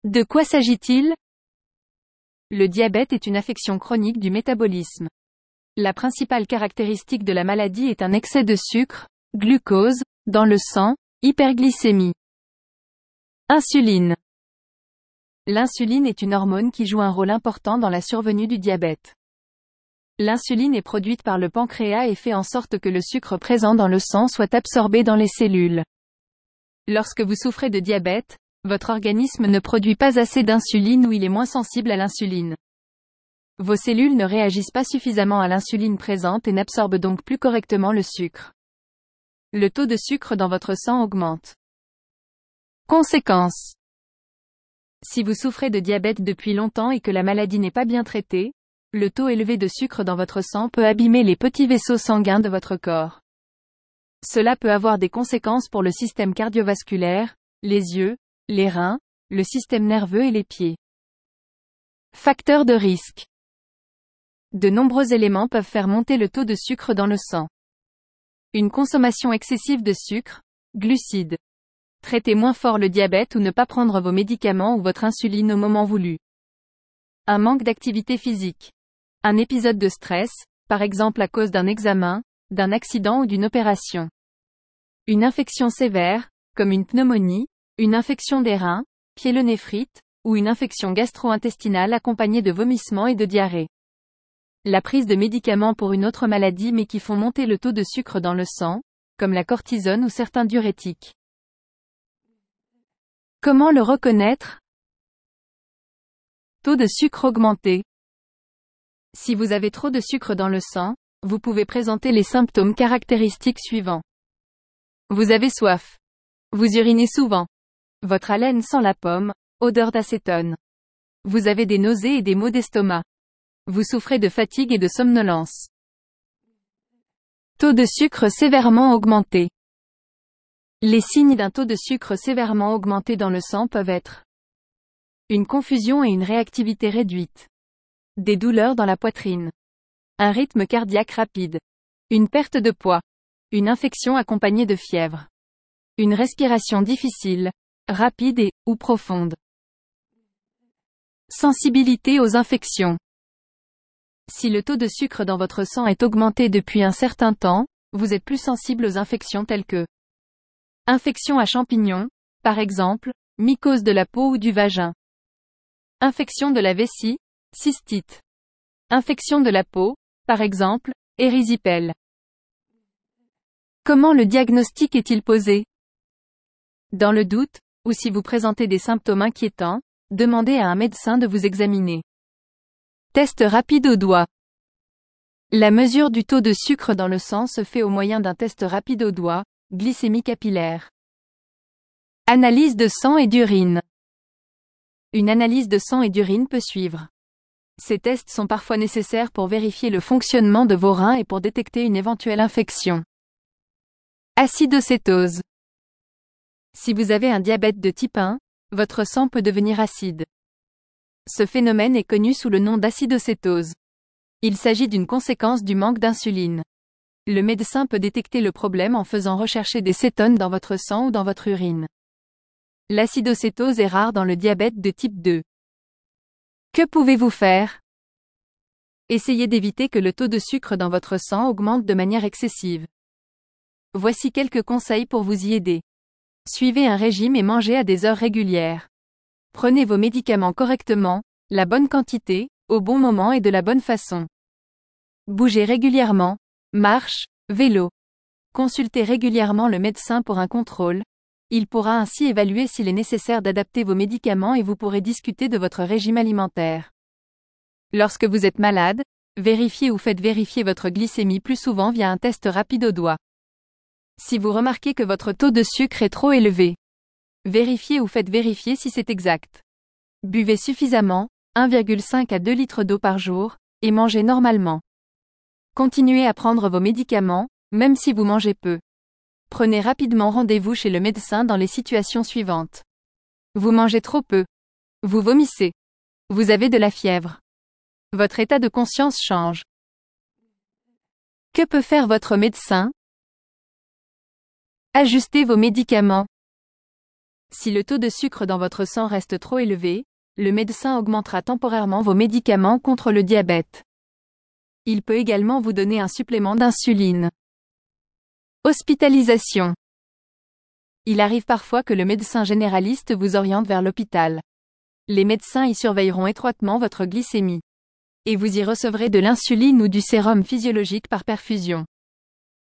De quoi s'agit-il? Le diabète est une affection chronique du métabolisme. La principale caractéristique de la maladie est un excès de sucre, glucose, dans le sang, hyperglycémie. Insuline. L'insuline est une hormone qui joue un rôle important dans la survenue du diabète. L'insuline est produite par le pancréas et fait en sorte que le sucre présent dans le sang soit absorbé dans les cellules. Lorsque vous souffrez de diabète, votre organisme ne produit pas assez d'insuline ou il est moins sensible à l'insuline. Vos cellules ne réagissent pas suffisamment à l'insuline présente et n'absorbent donc plus correctement le sucre. Le taux de sucre dans votre sang augmente. Conséquences. Si vous souffrez de diabète depuis longtemps et que la maladie n'est pas bien traitée, le taux élevé de sucre dans votre sang peut abîmer les petits vaisseaux sanguins de votre corps. Cela peut avoir des conséquences pour le système cardiovasculaire, les yeux, les reins, le système nerveux et les pieds. Facteurs de risque. De nombreux éléments peuvent faire monter le taux de sucre dans le sang. Une consommation excessive de sucre, glucides. Traiter moins fort le diabète ou ne pas prendre vos médicaments ou votre insuline au moment voulu. Un manque d'activité physique. Un épisode de stress, par exemple à cause d'un examen, d'un accident ou d'une opération. Une infection sévère, comme une pneumonie, une infection des reins, pyélonéphrite, ou une infection gastro-intestinale accompagnée de vomissements et de diarrhée. La prise de médicaments pour une autre maladie mais qui font monter le taux de sucre dans le sang, comme la cortisone ou certains diurétiques. Comment le reconnaître? Taux de sucre augmenté. Si vous avez trop de sucre dans le sang, vous pouvez présenter les symptômes caractéristiques suivants. Vous avez soif. Vous urinez souvent. Votre haleine sent la pomme, odeur d'acétone. Vous avez des nausées et des maux d'estomac. Vous souffrez de fatigue et de somnolence. Taux de sucre sévèrement augmenté. Les signes d'un taux de sucre sévèrement augmenté dans le sang peuvent être une confusion et une réactivité réduite. Des douleurs dans la poitrine. Un rythme cardiaque rapide. Une perte de poids. Une infection accompagnée de fièvre. Une respiration difficile, rapide ou profonde. Sensibilité aux infections. Si le taux de sucre dans votre sang est augmenté depuis un certain temps, vous êtes plus sensible aux infections telles que infection à champignons, par exemple, mycose de la peau ou du vagin. Infection de la vessie, cystite. Infection de la peau, par exemple, érysipèle. Comment le diagnostic est-il posé? Dans le doute, ou si vous présentez des symptômes inquiétants, demandez à un médecin de vous examiner. Test rapide au doigt. La mesure du taux de sucre dans le sang se fait au moyen d'un test rapide au doigt, glycémie capillaire. Analyse de sang et d'urine. Une analyse de sang et d'urine peut suivre. Ces tests sont parfois nécessaires pour vérifier le fonctionnement de vos reins et pour détecter une éventuelle infection. Acidocétose. Si vous avez un diabète de type 1, votre sang peut devenir acide. Ce phénomène est connu sous le nom d'acidocétose. Il s'agit d'une conséquence du manque d'insuline. Le médecin peut détecter le problème en faisant rechercher des cétones dans votre sang ou dans votre urine. L'acidocétose est rare dans le diabète de type 2. Que pouvez-vous faire? Essayez d'éviter que le taux de sucre dans votre sang augmente de manière excessive. Voici quelques conseils pour vous y aider. Suivez un régime et mangez à des heures régulières. Prenez vos médicaments correctement, la bonne quantité, au bon moment et de la bonne façon. Bougez régulièrement, marche, vélo. Consultez régulièrement le médecin pour un contrôle. Il pourra ainsi évaluer s'il est nécessaire d'adapter vos médicaments et vous pourrez discuter de votre régime alimentaire. Lorsque vous êtes malade, vérifiez ou faites vérifier votre glycémie plus souvent via un test rapide au doigt. Si vous remarquez que votre taux de sucre est trop élevé, vérifiez ou faites vérifier si c'est exact. Buvez suffisamment, 1,5 à 2 litres d'eau par jour, et mangez normalement. Continuez à prendre vos médicaments, même si vous mangez peu. Prenez rapidement rendez-vous chez le médecin dans les situations suivantes. Vous mangez trop peu. Vous vomissez. Vous avez de la fièvre. Votre état de conscience change. Que peut faire votre médecin? Ajustez vos médicaments. Si le taux de sucre dans votre sang reste trop élevé, le médecin augmentera temporairement vos médicaments contre le diabète. Il peut également vous donner un supplément d'insuline. Hospitalisation. Il arrive parfois que le médecin généraliste vous oriente vers l'hôpital. Les médecins y surveilleront étroitement votre glycémie. Et vous y recevrez de l'insuline ou du sérum physiologique par perfusion.